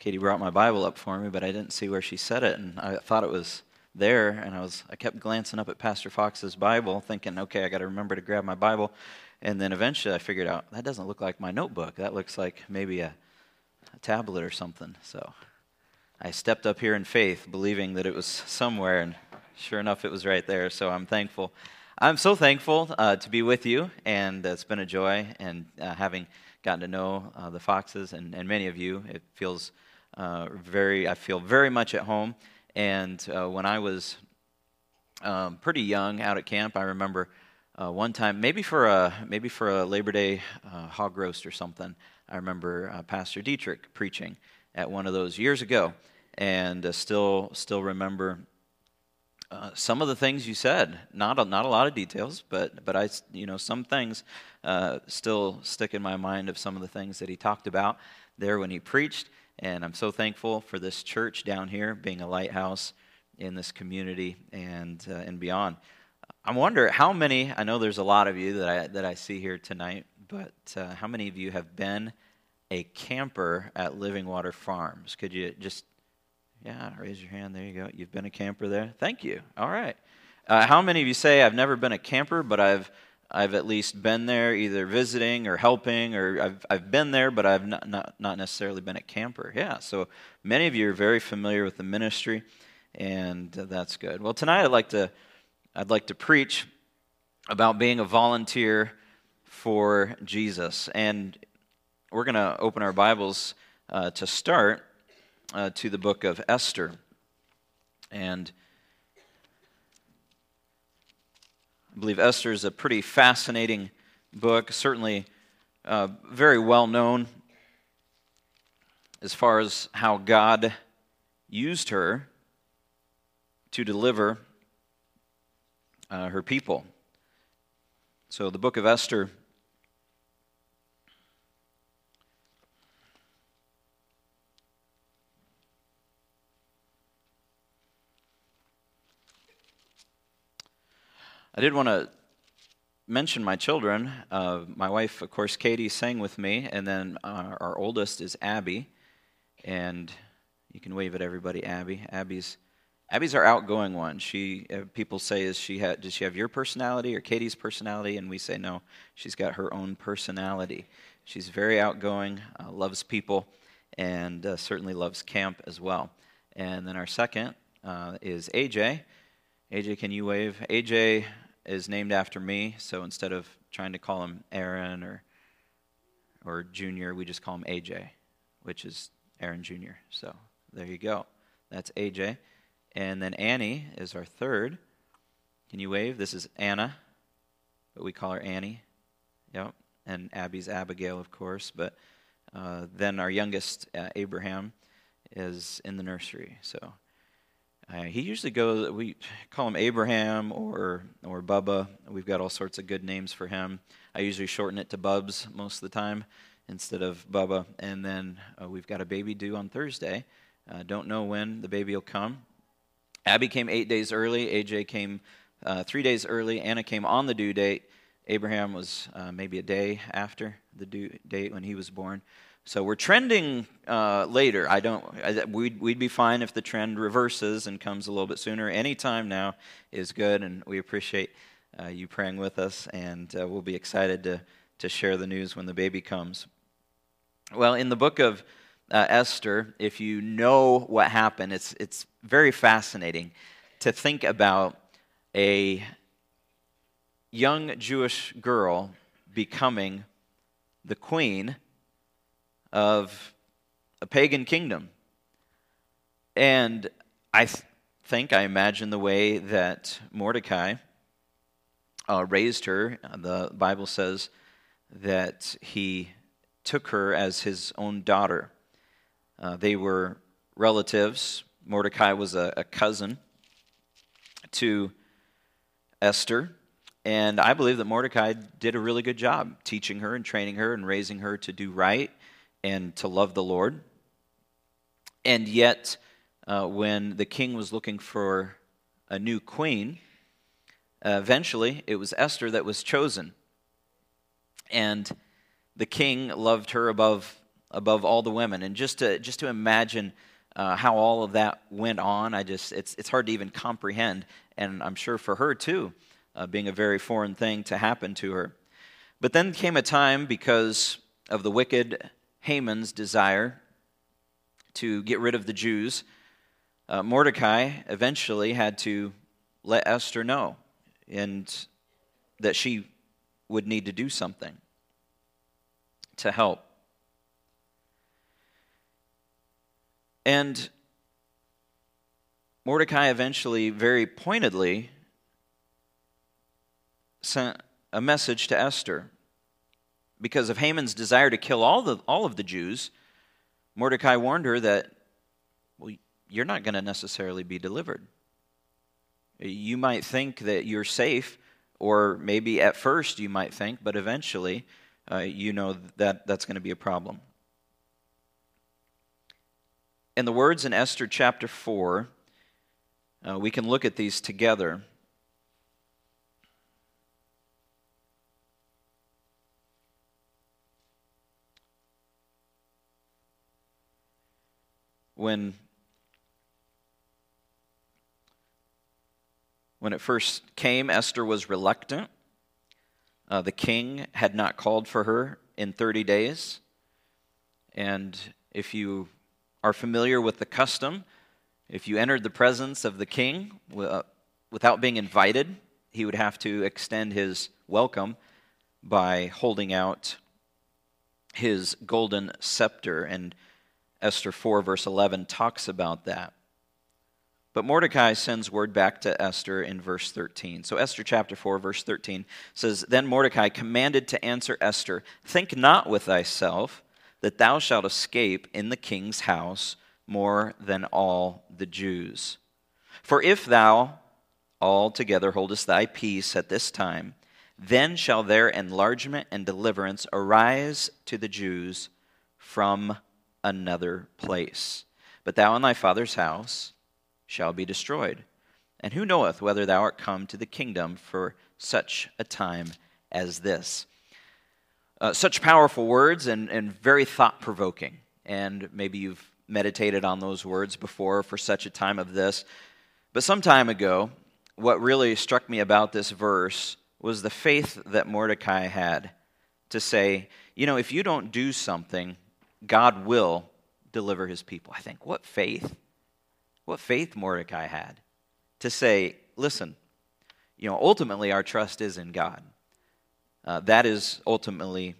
Katie brought my Bible up for me, but I didn't see where she said it, and I thought it was there, and I kept glancing up at Pastor Fox's Bible, thinking, okay, I got to remember to grab my Bible, and then eventually I figured out, that doesn't look like my notebook. That looks like maybe a tablet or something, so I stepped up here in faith, believing that it was somewhere, and sure enough, it was right there, so I'm thankful. I'm so thankful to be with you, and it's been a joy, and having gotten to know the Foxes and many of you, it feels I feel very much at home. And when I was pretty young out at camp, I remember one time, maybe for a Labor Day hog roast or something, I remember Pastor Dietrich preaching at one of those years ago, and still remember some of the things you said. Not a lot of details, but I some things still stick in my mind of some of the things that he talked about there when he preached. And I'm so thankful for this church down here being a lighthouse in this community and beyond. I wonder how many. I know there's a lot of you that I see here tonight, but how many of you have been a camper at Living Water Farms? Could you just raise your hand? There you go. You've been a camper there. Thank you. All right. How many of you say I've never been a camper, but I've at least been there, either visiting or helping, or I've been there, but I've not necessarily been a camper. Yeah, so many of you are very familiar with the ministry, and that's good. Well, tonight I'd like to preach about being a volunteer for Jesus, and we're going to open our Bibles to start to the book of Esther, and I believe Esther is a pretty fascinating book, certainly very well known as far as how God used her to deliver her people. So the book of Esther I did want to mention my children. My wife, of course, Katie, sang with me, and then our oldest is Abby, and you can wave at everybody, Abby. Abby's our outgoing one. People say, does she have your personality or Katie's personality? And we say, no, she's got her own personality. She's very outgoing, loves people, and certainly loves camp as well. And then our second is AJ. AJ, can you wave? AJ is named after me, so instead of trying to call him Aaron or Junior, we just call him AJ, which is Aaron Jr. So there you go. That's AJ. And then Annie is our third. Can you wave? This is Anna, but we call her Annie. Yep. And Abby's Abigail, of course. But then our youngest, Abraham, is in the nursery. So he usually goes, we call him Abraham or Bubba. We've got all sorts of good names for him. I usually shorten it to Bubs most of the time instead of Bubba. And then we've got a baby due on Thursday. Don't know when the baby will come. Abby came 8 days early. AJ came 3 days early. Anna came on the due date. Abraham was maybe a day after the due date when he was born. So we're trending later. We'd be fine if the trend reverses and comes a little bit sooner. Any time now is good, and we appreciate you praying with us, and we'll be excited to share the news when the baby comes. Well, in the book of Esther, if you know what happened, it's very fascinating to think about a young Jewish girl becoming the queen of a pagan kingdom. And I imagine the way that Mordecai raised her. The Bible says that he took her as his own daughter. They were relatives. Mordecai was a cousin to Esther. And I believe that Mordecai did a really good job teaching her and training her and raising her to do right and to love the Lord. And yet, when the king was looking for a new queen, eventually it was Esther that was chosen. And the king loved her above above all the women. And just to imagine how all of that went on, it's hard to even comprehend. And I'm sure for her too, being a very foreign thing to happen to her. But then came a time, because of the wicked Haman's desire to get rid of the Jews, Mordecai eventually had to let Esther know, and that she would need to do something to help. And Mordecai eventually, very pointedly, sent a message to Esther. Because of Haman's desire to kill all of the Jews, Mordecai warned her that, well, you're not going to necessarily be delivered. You might think that you're safe, or maybe at first you might think, but eventually you know that that's going to be a problem. In the words in Esther chapter 4, we can look at these together. When it first came, Esther was reluctant. The king had not called for her in 30 days. And if you are familiar with the custom, if you entered the presence of the king without being invited, he would have to extend his welcome by holding out his golden scepter. And Esther 4, verse 11, talks about that. But Mordecai sends word back to Esther in verse 13. So Esther chapter 4, verse 13 says, Then Mordecai commanded to answer Esther, Think not with thyself that thou shalt escape in the king's house more than all the Jews. For if thou altogether holdest thy peace at this time, then shall their enlargement and deliverance arise to the Jews from another place. But thou and thy father's house shall be destroyed. And who knoweth whether thou art come to the kingdom for such a time as this? Such powerful words and very thought-provoking. And maybe you've meditated on those words before, for such a time of this. But some time ago, what really struck me about this verse was the faith that Mordecai had to say, if you don't do something, God will deliver his people. I think, what faith? What faith Mordecai had to say, listen, ultimately our trust is in God. That is ultimately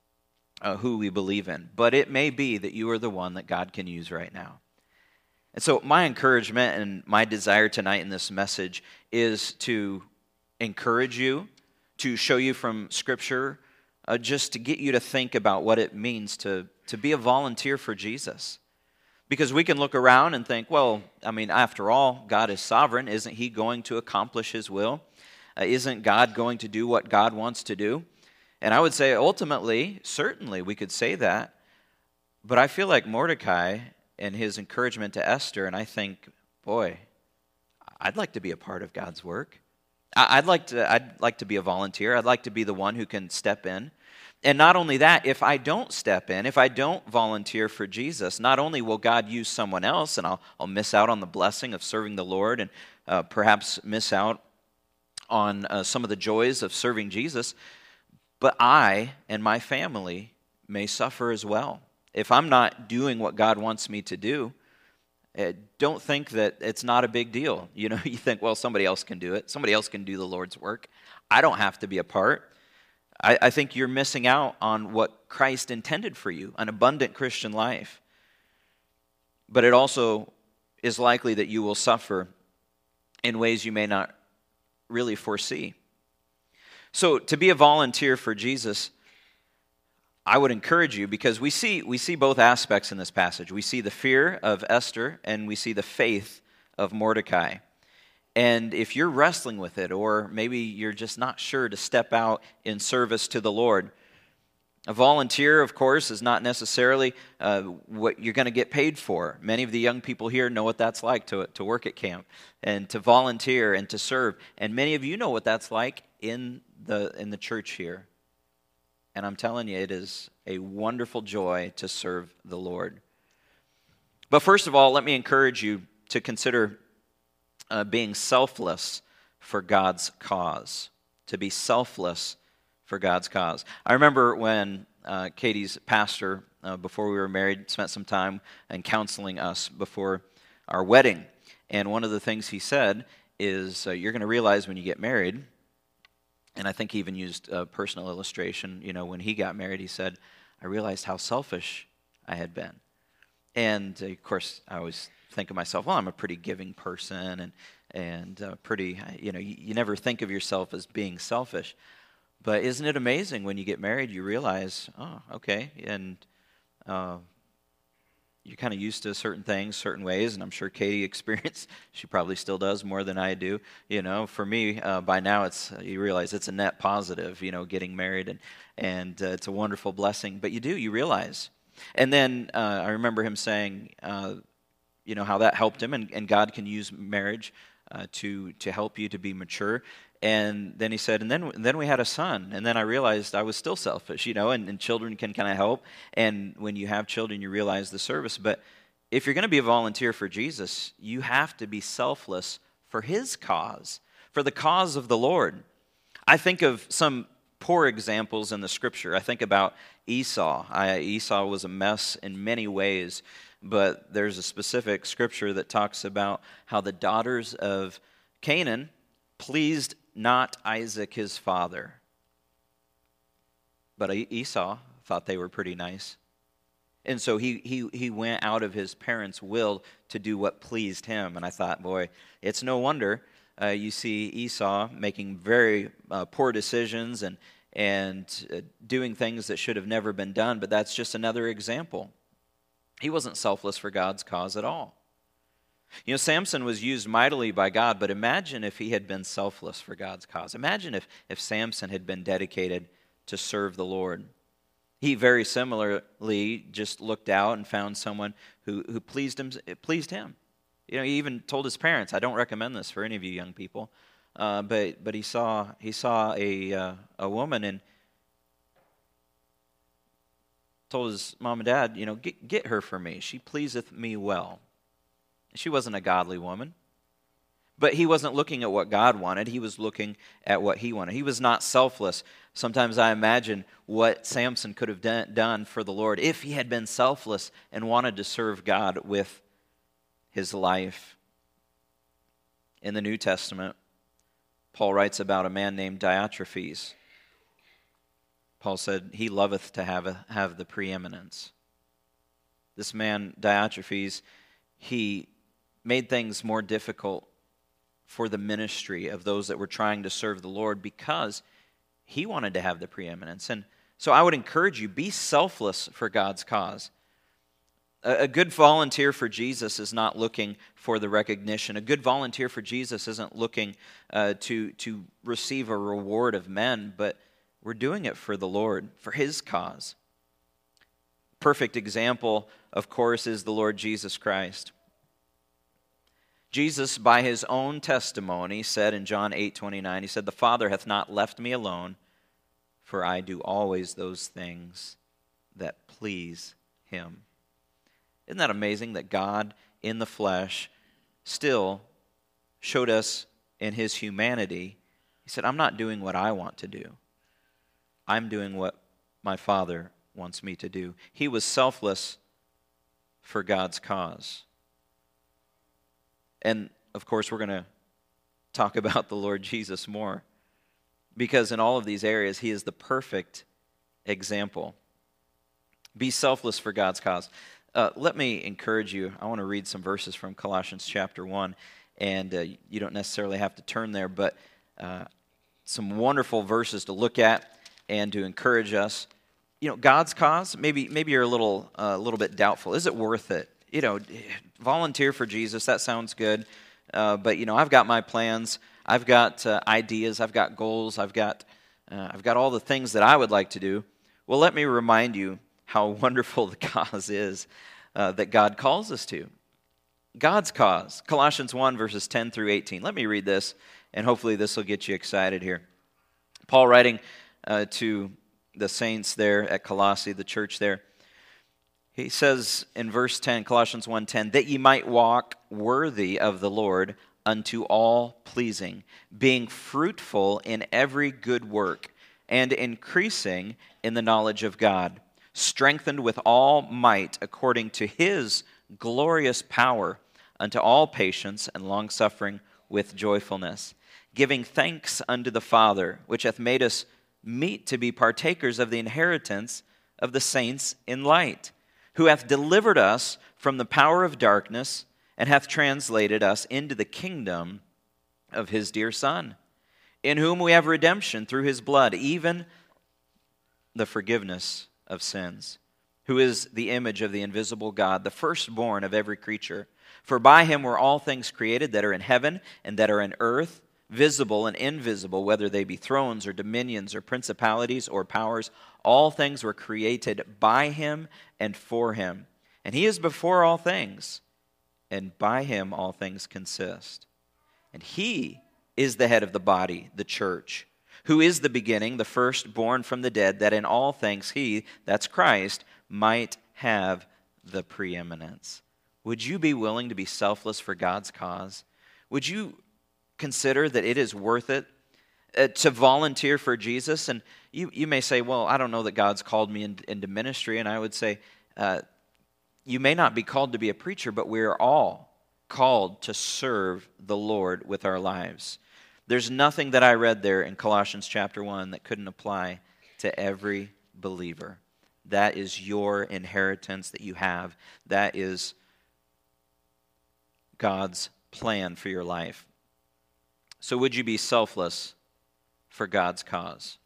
who we believe in. But it may be that you are the one that God can use right now. And so my encouragement and my desire tonight in this message is to encourage you, to show you from Scripture, just to get you to think about what it means to be a volunteer for Jesus. Because we can look around and think, after all, God is sovereign. Isn't he going to accomplish his will? Isn't God going to do what God wants to do? And I would say ultimately, certainly we could say that. But I feel like Mordecai and his encouragement to Esther, and I think, boy, I'd like to be a part of God's work. I'd like to be a volunteer. I'd like to be the one who can step in. And not only that, if I don't step in, if I don't volunteer for Jesus, not only will God use someone else, and I'll miss out on the blessing of serving the Lord, and perhaps miss out on some of the joys of serving Jesus, but I and my family may suffer as well. If I'm not doing what God wants me to do, don't think that it's not a big deal. You think, somebody else can do it. Somebody else can do the Lord's work. I don't have to be a part. I think you're missing out on what Christ intended for you, an abundant Christian life. But it also is likely that you will suffer in ways you may not really foresee. So to be a volunteer for Jesus, I would encourage you, because we see both aspects in this passage. We see the fear of Esther, and we see the faith of Mordecai. And if you're wrestling with it, or maybe you're just not sure to step out in service to the Lord, a volunteer, of course, is not necessarily what you're going to get paid for. Many of the young people here know what that's like to work at camp and to volunteer and to serve. And many of you know what that's like in the church here. And I'm telling you, it is a wonderful joy to serve the Lord. But first of all, let me encourage you to consider being selfless for God's cause. To be selfless for God's cause. I remember when Katie's pastor, before we were married, spent some time and counseling us before our wedding. And one of the things he said is, you're going to realize when you get married, and I think he even used a personal illustration, when he got married, he said, I realized how selfish I had been. And of course, I always think of myself, well, I'm a pretty giving person, and pretty, you never think of yourself as being selfish. But isn't it amazing when you get married, you realize, oh, okay, and you're kind of used to certain things, certain ways, and I'm sure Katie experienced, she probably still does more than I do. For me, by now, you realize it's a net positive, getting married, and it's a wonderful blessing. But you realize. And then I remember him saying, how that helped him, and God can use marriage to help you to be mature. And then he said, and then we had a son, and then I realized I was still selfish, and children can kind of help. And when you have children, you realize the service. But if you're going to be a volunteer for Jesus, you have to be selfless for his cause, for the cause of the Lord. I think of some poor examples in the Scripture. I think about Esau. Esau was a mess in many ways, but there's a specific Scripture that talks about how the daughters of Canaan pleased not Isaac his father. But Esau thought they were pretty nice. And so he went out of his parents' will to do what pleased him. And I thought, boy, it's no wonder you see Esau making very poor decisions and doing things that should have never been done. But that's just another example. He wasn't selfless for God's cause at all. Samson was used mightily by God, but imagine if he had been selfless for God's cause. Imagine if Samson had been dedicated to serve the Lord. He very similarly just looked out and found someone who pleased him. He even told his parents, I don't recommend this for any of you young people, but he saw a woman and told his mom and dad, get her for me. She pleaseth me well. She wasn't a godly woman. But he wasn't looking at what God wanted. He was looking at what he wanted. He was not selfless. Sometimes I imagine what Samson could have done for the Lord if he had been selfless and wanted to serve God with his life. In the New Testament, Paul writes about a man named Diotrephes. Paul said, he loveth to have the preeminence. This man, Diotrephes, he made things more difficult for the ministry of those that were trying to serve the Lord because he wanted to have the preeminence. And so I would encourage you, be selfless for God's cause. A good volunteer for Jesus is not looking for the recognition. A good volunteer for Jesus isn't looking to receive a reward of men, but we're doing it for the Lord, for his cause. Perfect example, of course, is the Lord Jesus Christ. Jesus, by his own testimony, said in John 8:29, he said, the Father hath not left me alone, for I do always those things that please him. Isn't that amazing that God in the flesh still showed us in his humanity? He said, I'm not doing what I want to do. I'm doing what my Father wants me to do. He was selfless for God's cause. And, of course, we're going to talk about the Lord Jesus more because in all of these areas, he is the perfect example. Be selfless for God's cause. Let me encourage you. I want to read some verses from Colossians chapter 1, and you don't necessarily have to turn there, but some wonderful verses to look at and to encourage us. God's cause, maybe you're a little bit doubtful. Is it worth it? Volunteer for Jesus, that sounds good. But I've got my plans. I've got ideas. I've got goals. I've got all the things that I would like to do. Well, let me remind you how wonderful the cause is that God calls us to. God's cause, Colossians 1, verses 10 through 18. Let me read this, and hopefully this will get you excited here. Paul writing to the saints there at Colossae, the church there. He says in verse 10, Colossians 1:10, that ye might walk worthy of the Lord unto all pleasing, being fruitful in every good work, and increasing in the knowledge of God, strengthened with all might according to his glorious power, unto all patience and longsuffering with joyfulness, giving thanks unto the Father, which hath made us meet to be partakers of the inheritance of the saints in light, who hath delivered us from the power of darkness, and hath translated us into the kingdom of his dear Son, in whom we have redemption through his blood, even the forgiveness of sins, who is the image of the invisible God, the firstborn of every creature. For by him were all things created that are in heaven and that are in earth, visible and invisible, whether they be thrones or dominions or principalities or powers. All things were created by him and for him. And he is before all things, and by him all things consist. And he is the head of the body, the church, who is the beginning, the firstborn from the dead, that in all things he, that's Christ, might have the preeminence. Would you be willing to be selfless for God's cause? Would you consider that it is worth it to volunteer for Jesus? And you may say, well, I don't know that God's called me into ministry. And I would say, you may not be called to be a preacher, but we are all called to serve the Lord with our lives. There's nothing that I read there in Colossians chapter 1 that couldn't apply to every believer. That is your inheritance that you have. That is God's plan for your life. So would you be selfless for God's cause?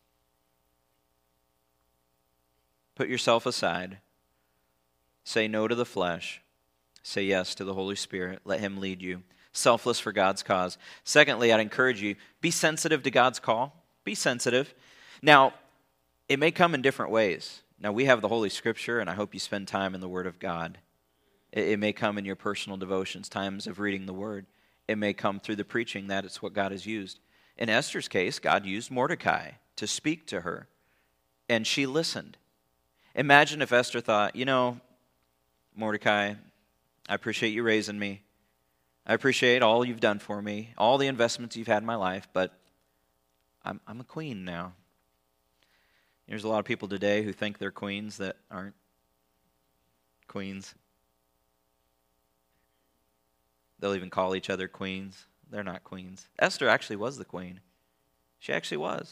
Put yourself aside. Say no to the flesh. Say yes to the Holy Spirit. Let him lead you. Selfless for God's cause. Secondly, I'd encourage you, be sensitive to God's call. Be sensitive. Now, it may come in different ways. Now, we have the Holy Scripture, and I hope you spend time in the Word of God. It may come in your personal devotions, times of reading the Word. It may come through the preaching. That is what God has used. In Esther's case, God used Mordecai to speak to her, and she listened. Imagine if Esther thought, Mordecai, I appreciate you raising me. I appreciate all you've done for me, all the investments you've had in my life, but I'm a queen now. There's a lot of people today who think they're queens that aren't queens. They'll even call each other queens. They're not queens. Esther actually was the queen. She actually was.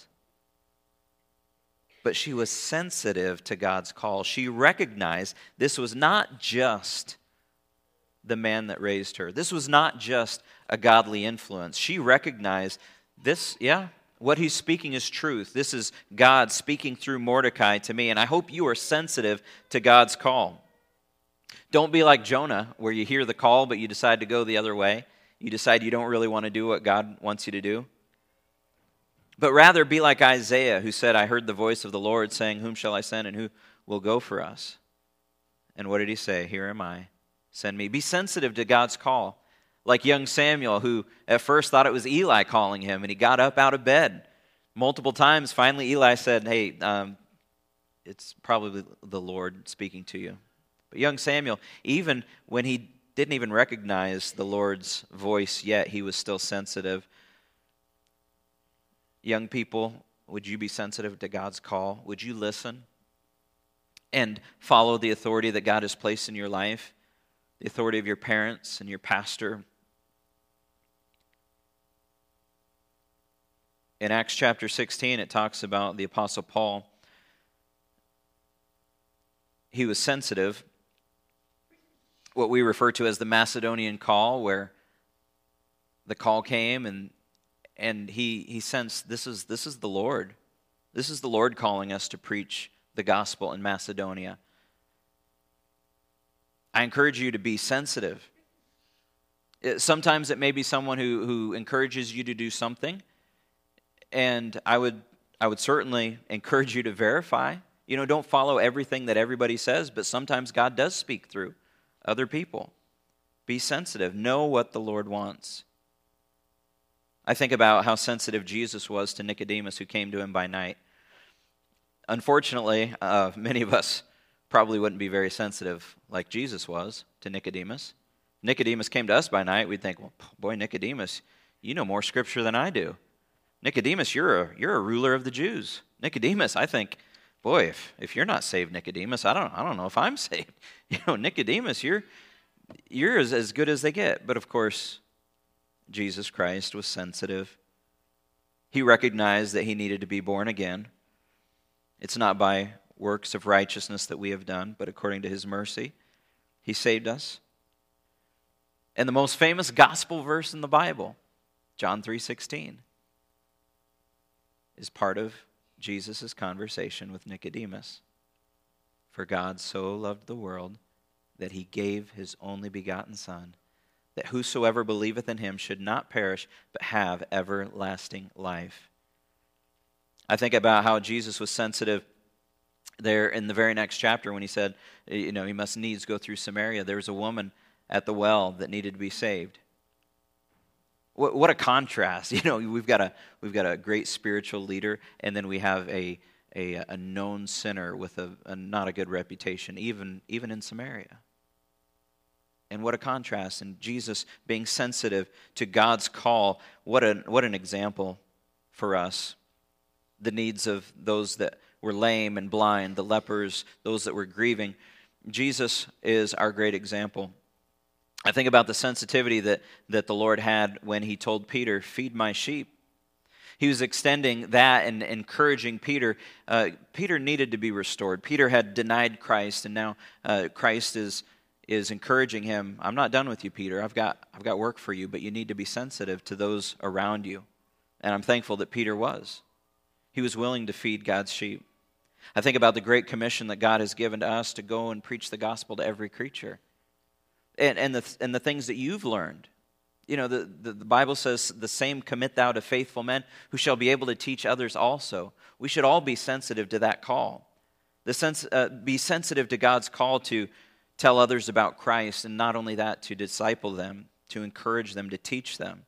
But she was sensitive to God's call. She recognized this was not just the man that raised her. This was not just a godly influence. She recognized this, what he's speaking is truth. This is God speaking through Mordecai to me, and I hope you are sensitive to God's call. Don't be like Jonah, where you hear the call, but you decide to go the other way. You decide you don't really want to do what God wants you to do. But rather be like Isaiah, who said, I heard the voice of the Lord saying, whom shall I send and who will go for us? And what did he say? Here am I. Send me. Be sensitive to God's call. Like young Samuel, who at first thought it was Eli calling him, and he got up out of bed multiple times. Finally, Eli said, hey, it's probably the Lord speaking to you. But young Samuel, even when he didn't even recognize the Lord's voice yet, he was still sensitive. Young people, would you be sensitive to God's call? Would you listen and follow the authority that God has placed in your life? The authority of your parents and your pastor. In Acts chapter 16, it talks about the Apostle Paul. He was sensitive, what we refer to as the Macedonian call, where the call came and he sensed this is the Lord. This is the Lord calling us to preach the gospel in Macedonia. I encourage you to be sensitive. Sometimes it may be someone who encourages you to do something, and I would certainly encourage you to verify. Don't follow everything that everybody says, but sometimes God does speak through other people. Be sensitive. Know what the Lord wants. I think about how sensitive Jesus was to Nicodemus, who came to him by night. Unfortunately, many of us probably wouldn't be very sensitive like Jesus was to Nicodemus. Nicodemus came to us by night, we'd think, well, boy, Nicodemus, you know more Scripture than I do. Nicodemus, you're a ruler of the Jews. Nicodemus, I think, boy, if you're not saved, Nicodemus, I don't know if I'm saved. Nicodemus, you're as good as they get. But of course, Jesus Christ was sensitive. He recognized that he needed to be born again. It's not by works of righteousness that we have done, but according to his mercy, he saved us. And the most famous gospel verse in the Bible, John 3:16, is part of Jesus' conversation with Nicodemus. For God so loved the world that he gave his only begotten Son, that whosoever believeth in him should not perish, but have everlasting life. I think about how Jesus was sensitive there in the very next chapter when he said, he must needs go through Samaria. There was a woman at the well that needed to be saved. What a contrast! We've got a great spiritual leader, and then we have a known sinner with a not a good reputation, even in Samaria. And what a contrast! And Jesus being sensitive to God's call. What an example for us. The needs of those that were lame and blind, the lepers, those that were grieving. Jesus is our great example. I think about the sensitivity that the Lord had when he told Peter, feed my sheep. He was extending that and encouraging Peter. Peter needed to be restored. Peter had denied Christ, and now Christ is encouraging him. I'm not done with you, Peter. I've got work for you, but you need to be sensitive to those around you. And I'm thankful that Peter was. He was willing to feed God's sheep. I think about the great commission that God has given to us to go and preach the gospel to every creature. And the things that you've learned. The Bible says, the same commit thou to faithful men who shall be able to teach others also. We should all be sensitive to that call. Be sensitive to God's call to tell others about Christ, and not only that, to disciple them, to encourage them, to teach them.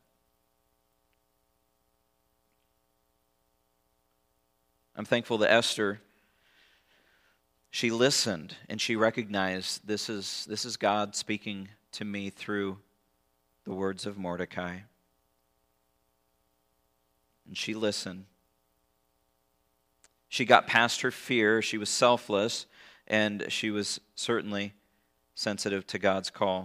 I'm thankful that Esther, she listened and she recognized this is God speaking to me through the words of Mordecai. And she listened. She got past her fear. She was selfless, and she was certainly sensitive to God's call.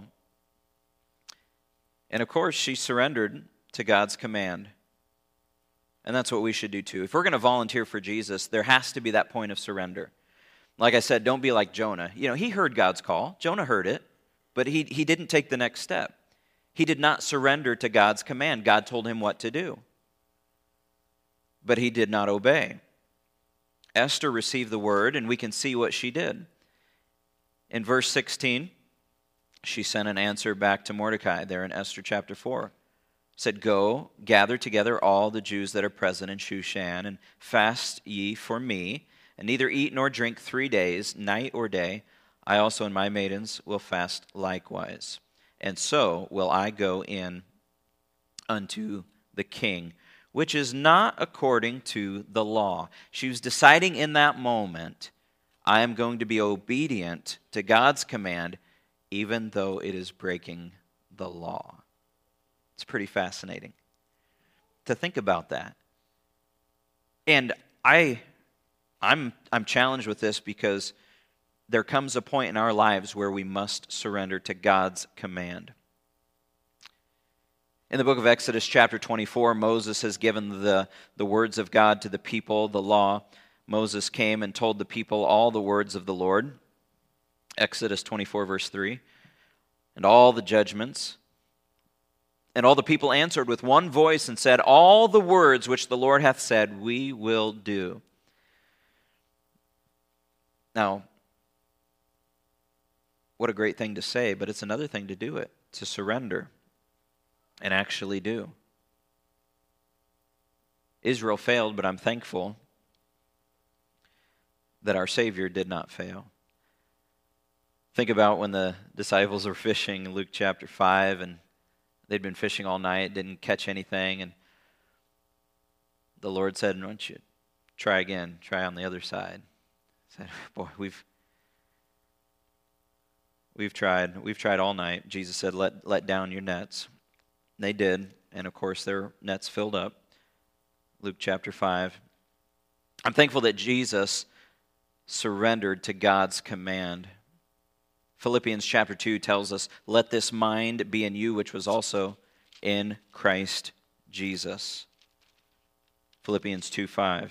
And of course, she surrendered to God's command. And that's what we should do too. If we're going to volunteer for Jesus, there has to be that point of surrender. Like I said, don't be like Jonah. He heard God's call. Jonah heard it, but he didn't take the next step. He did not surrender to God's command. God told him what to do, but he did not obey. Esther received the word, and we can see what she did. In verse 16, she sent an answer back to Mordecai there in Esther chapter 4. Said, go, gather together all the Jews that are present in Shushan, and fast ye for me, and neither eat nor drink 3 days, night or day. I also and my maidens will fast likewise. And so will I go in unto the king, which is not according to the law. She was deciding in that moment, I am going to be obedient to God's command, even though it is breaking the law. It's pretty fascinating to think about that. And I'm challenged with this because there comes a point in our lives where we must surrender to God's command. In the book of Exodus chapter 24, Moses has given the words of God to the people, the law. Moses came and told the people all the words of the Lord. Exodus 24 verse 3. And all the judgments. And all the people answered with one voice and said, all the words which the Lord hath said, we will do. Now, what a great thing to say, but it's another thing to do it, to surrender and actually do. Israel failed, but I'm thankful that our Savior did not fail. Think about when the disciples were fishing in Luke chapter 5, and they'd been fishing all night, didn't catch anything, and the Lord said, why don't you Try again. Try on the other side. I said, boy, we've tried all night. Jesus said, let down your nets. And they did, and of course their nets filled up. Luke chapter 5. I'm thankful that Jesus surrendered to God's command. Philippians chapter 2 tells us, let this mind be in you, which was also in Christ Jesus. Philippians 2:5.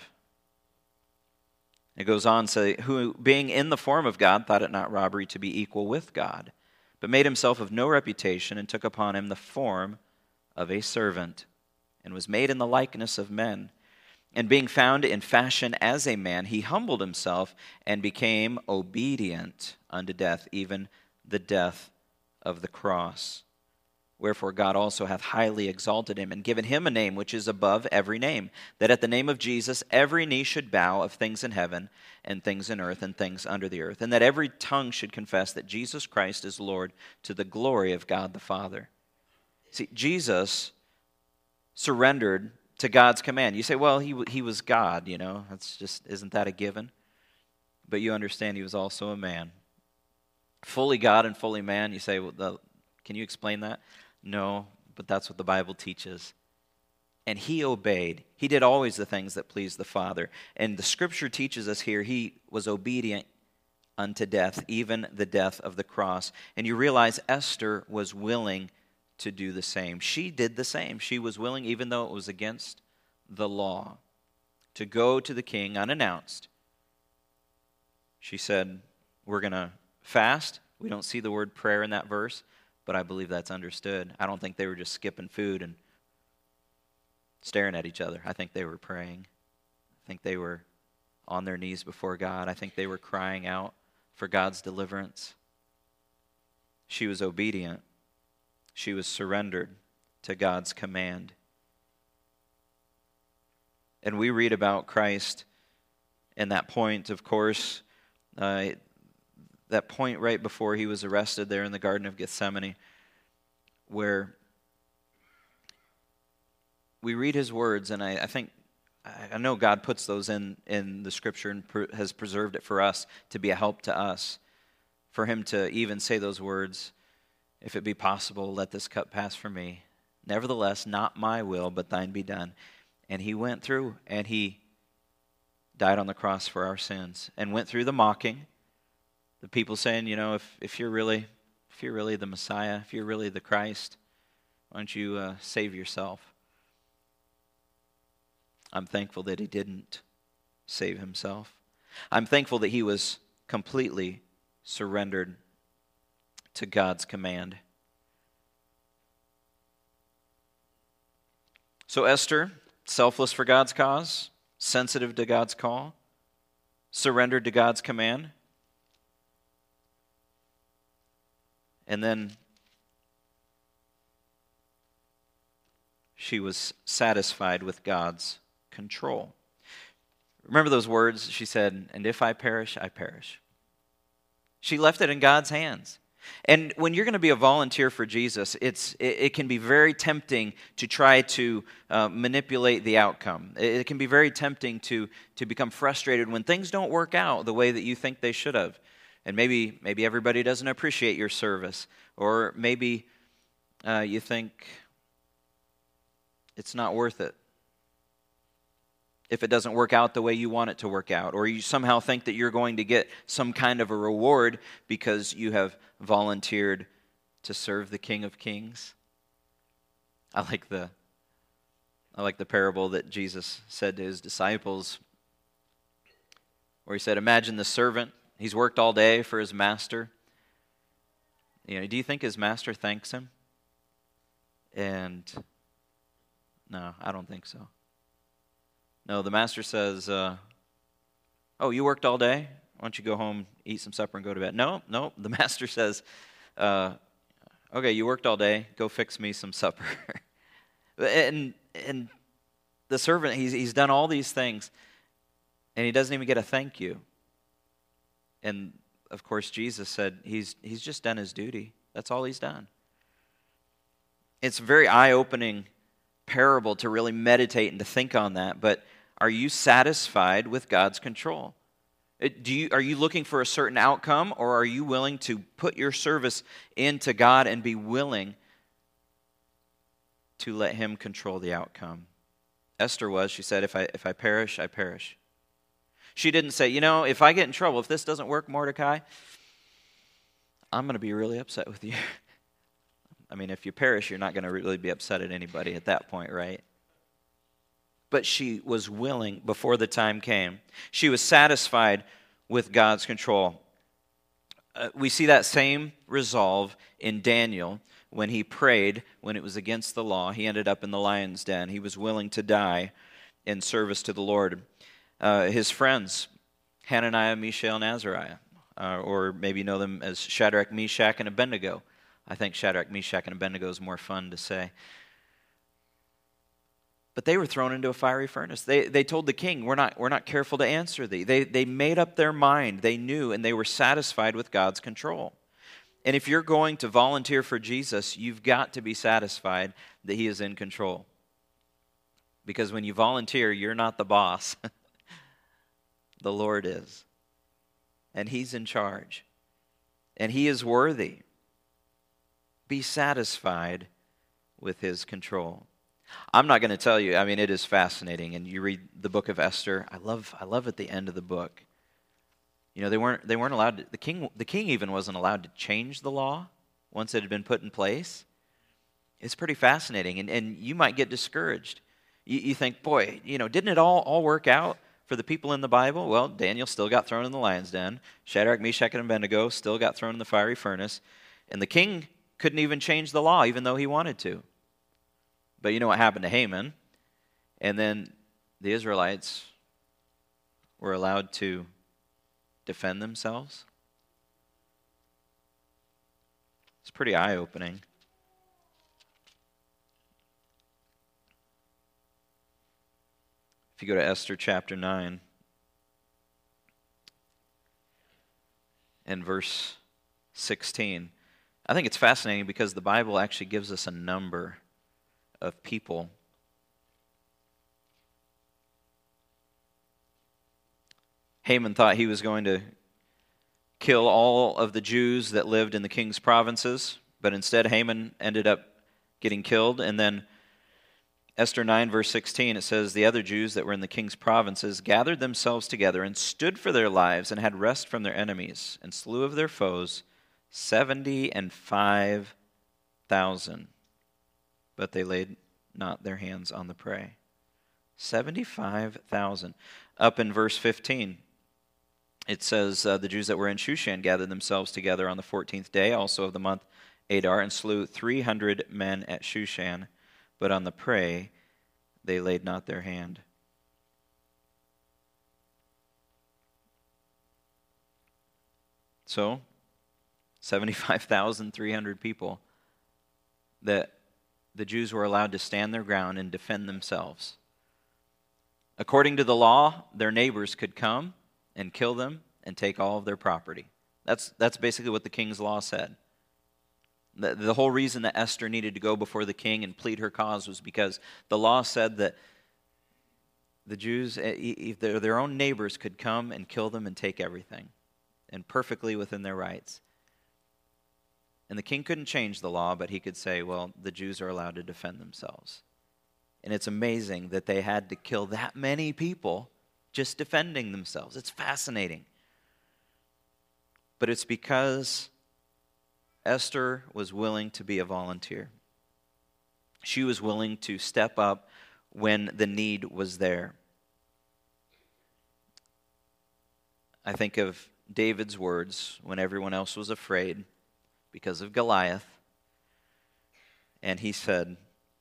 It goes on to say, who being in the form of God thought it not robbery to be equal with God, but made himself of no reputation and took upon him the form of a servant, and was made in the likeness of men. And being found in fashion as a man, he humbled himself and became obedient unto death, even the death of the cross. Wherefore God also hath highly exalted him, and given him a name which is above every name, that at the name of Jesus every knee should bow, of things in heaven, and things in earth, and things under the earth, and that every tongue should confess that Jesus Christ is Lord, to the glory of God the Father. See, Jesus surrendered to God's command. You say, well, he was God, That's just, isn't that a given? But you understand he was also a man. Fully God and fully man. You say, well, can you explain that? No, but that's what the Bible teaches. And he obeyed. He did always the things that pleased the Father. And the Scripture teaches us here, he was obedient unto death, even the death of the cross. And you realize Esther was willing to do the same. She did the same. She was willing, even though it was against the law, to go to the king unannounced. She said, we're going to fast. We don't see the word prayer in that verse, but I believe that's understood. I don't think they were just skipping food and staring at each other. I think they were praying. I think they were on their knees before God. I think they were crying out for God's deliverance. She was obedient. She was surrendered to God's command. And we read about Christ in that point, of course, that point right before he was arrested there in the Garden of Gethsemane, where we read his words, and I know God puts those in the Scripture and has preserved it for us to be a help to us, for him to even say those words, if it be possible, let this cup pass from me. Nevertheless, not my will, but thine be done. And he went through, and he died on the cross for our sins, and went through the mocking, the people saying, if you're really the Messiah, if you're really the Christ, why don't you save yourself? I'm thankful that he didn't save himself. I'm thankful that he was completely surrendered to God's command. So Esther, selfless for God's cause, sensitive to God's call, surrendered to God's command. And then she was satisfied with God's control. Remember those words? She said, and if I perish, I perish. She left it in God's hands. And when you're going to be a volunteer for Jesus, it can be very tempting to try to manipulate the outcome. It can be very tempting to become frustrated when things don't work out the way that you think they should have. And maybe everybody doesn't appreciate your service. Or maybe you think it's not worth it if it doesn't work out the way you want it to work out. Or you somehow think that you're going to get some kind of a reward because you have volunteered to serve the King of Kings. I like the parable that Jesus said to his disciples, where he said, imagine the servant. He's worked all day for his master. Do you think his master thanks him? And no, I don't think so. No, the master says, oh, you worked all day? Why don't you go home, eat some supper, and go to bed? No, the master says, okay, you worked all day, go fix me some supper. and the servant, he's done all these things, and he doesn't even get a thank you. And, of course, Jesus said he's just done his duty. That's all he's done. It's a very eye-opening parable to really meditate and to think on that, but Are you satisfied with God's control? Are you looking for a certain outcome, or are you willing to put your service into God and be willing to let Him control the outcome? Esther was. She said, if I perish, I perish. She didn't say, if I get in trouble, if this doesn't work, Mordecai, I'm going to be really upset with you. I mean, if you perish, you're not going to really be upset at anybody at that point, right? But she was willing before the time came. She was satisfied with God's control. We see that same resolve in Daniel when he prayed, when it was against the law. He ended up in the lion's den. He was willing to die in service to the Lord. His friends, Hananiah, Mishael, and Azariah, or maybe you know them as Shadrach, Meshach, and Abednego. I think Shadrach, Meshach, and Abednego is more fun to say. But they were thrown into a fiery furnace. They told the king, we're not careful to answer thee. They made up their mind. They knew, and they were satisfied with God's control. And if you're going to volunteer for Jesus, you've got to be satisfied that He is in control. Because when you volunteer, you're not the boss. The Lord is. And He's in charge. And He is worthy. Be satisfied with His control. I'm not going to tell you, it is fascinating. And you read the book of Esther. I love at the end of the book. They weren't allowed to, the king even wasn't allowed to change the law once it had been put in place. It's pretty fascinating. And you might get discouraged. You think, boy, didn't it all work out for the people in the Bible? Well, Daniel still got thrown in the lion's den. Shadrach, Meshach, and Abednego still got thrown in the fiery furnace. And the king couldn't even change the law, even though he wanted to. But you know what happened to Haman? And then the Israelites were allowed to defend themselves. It's pretty eye-opening. If you go to Esther chapter 9 and verse 16, I think it's fascinating because the Bible actually gives us a number of people. Haman thought he was going to kill all of the Jews that lived in the king's provinces, but instead Haman ended up getting killed. And then Esther 9 verse 16, it says, the other Jews that were in the king's provinces gathered themselves together and stood for their lives and had rest from their enemies and slew of their foes 75,000. But they laid not their hands on the prey. 75,000. Up in verse 15, it says, the Jews that were in Shushan gathered themselves together on the 14th day, also of the month Adar, and slew 300 men at Shushan, but on the prey they laid not their hand. So, 75,300 people that the Jews were allowed to stand their ground and defend themselves. According to the law, their neighbors could come and kill them and take all of their property. That's basically what the king's law said. The whole reason that Esther needed to go before the king and plead her cause was because the law said that the Jews, their own neighbors, could come and kill them and take everything, and perfectly within their rights. And the king couldn't change the law, but he could say, well, the Jews are allowed to defend themselves. And it's amazing that they had to kill that many people just defending themselves. It's fascinating. But it's because Esther was willing to be a volunteer. She was willing to step up when the need was there. I think of David's words when everyone else was afraid because of Goliath. And he said,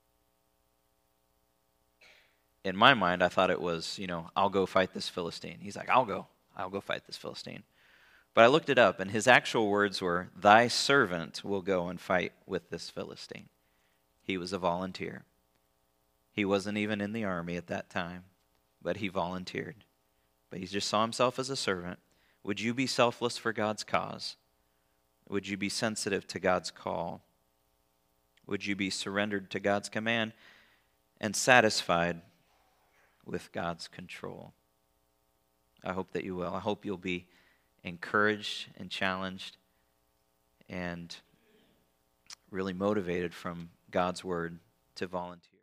in my mind, I thought it was, I'll go fight this Philistine. He's like, I'll go fight this Philistine. But I looked it up, and his actual words were, thy servant will go and fight with this Philistine. He was a volunteer. He wasn't even in the army at that time, but he volunteered. But he just saw himself as a servant. Would you be selfless for God's cause? Would you be sensitive to God's call? Would you be surrendered to God's command and satisfied with God's control. I hope that you will. I hope you'll be encouraged and challenged and really motivated from God's word to volunteer.